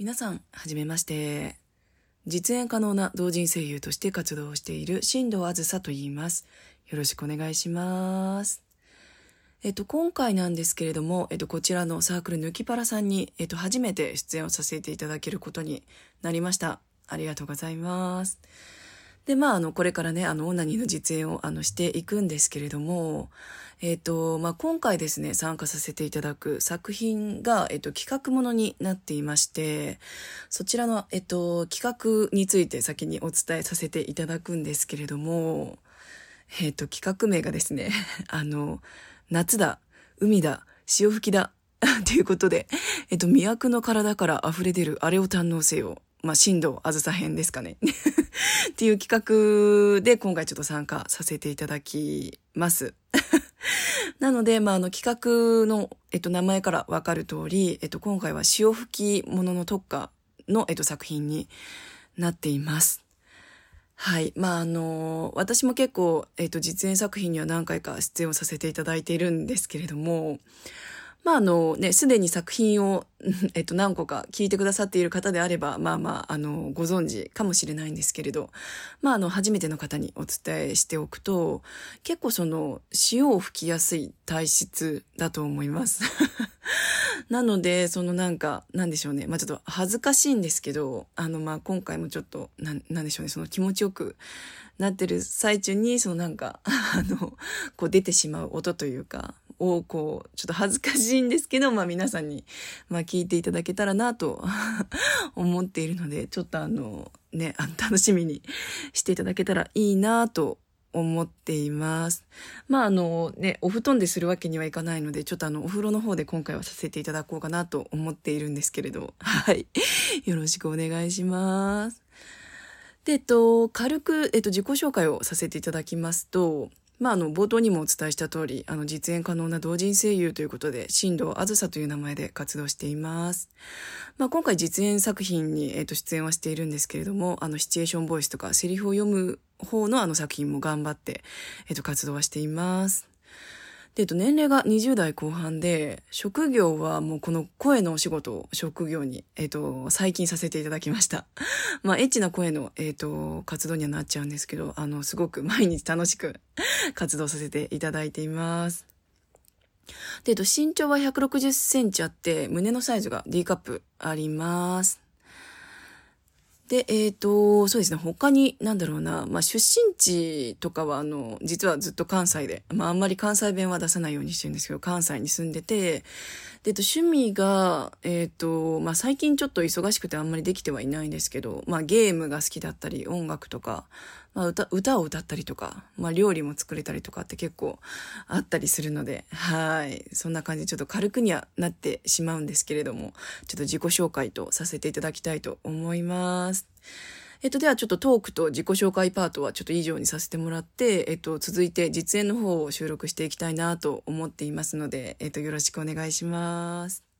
皆さん、はじめまして。実演可能な同人声優として活動をしている新藤あずさと言います。よろしくお願いします。今回なんですけれども、こちらのサークルぬきパラさんに、初めて出演をさせていただけることになりました。ありがとうございます。で、これからね、オナニーの実演を、していくんですけれども、今回ですね、参加させていただく作品が、企画ものになっていまして、そちらの、企画について先にお伝えさせていただくんですけれども、企画名がですね、夏だ、海だ、潮吹きだ、ということで、魅惑の体から溢れ出るあれを堪能せよ。新藤あずさ編ですかね。っていう企画で今回ちょっと参加させていただきます。なので、企画の、名前からわかる通り、今回は潮吹きものの特化の、作品になっています。はい。私も結構、実演作品には何回か出演をさせていただいているんですけれども、すでに作品を、何個か聞いてくださっている方であれば、ご存知かもしれないんですけれど、初めての方にお伝えしておくと、結構潮を吹きやすい体質だと思います。なので、なんでしょうね。ちょっと恥ずかしいんですけど、今回もちょっと、なんでしょうね。気持ちよくなってる最中に、出てしまう音というか、ちょっと恥ずかしいんですけど、皆さんに、聞いていただけたらなと思っているので、ちょっと楽しみにしていただけたらいいなと思っています。お布団でするわけにはいかないので、ちょっとお風呂の方で今回はさせていただこうかなと思っているんですけれど、はい。よろしくお願いします。で、軽く、自己紹介をさせていただきますと、冒頭にもお伝えした通り、実演可能な同人声優ということで、新藤あずさという名前で活動しています。今回実演作品に、出演はしているんですけれども、シチュエーションボイスとかセリフを読む方の作品も頑張って、活動はしています。で、年齢が20代後半で、職業はもうこの声のお仕事を職業に、最近させていただきました。エッチな声の、活動にはなっちゃうんですけど、すごく毎日楽しく活動させていただいています。で、身長は160センチあって、胸のサイズが D カップあります。で、そうですね、他に、出身地とかは、実はずっと関西で、あんまり関西弁は出さないようにしてるんですけど、関西に住んでて、で、趣味が、最近ちょっと忙しくてあんまりできてはいないんですけど、ゲームが好きだったり、音楽とか、歌を歌ったりとか、料理も作れたりとかって結構あったりするので、はい。そんな感じでちょっと軽くにはなってしまうんですけれども、ちょっと自己紹介とさせていただきたいと思います。ではちょっとトークと自己紹介パートはちょっと以上にさせてもらって、続いて実演の方を収録していきたいなと思っていますので、よろしくお願いします。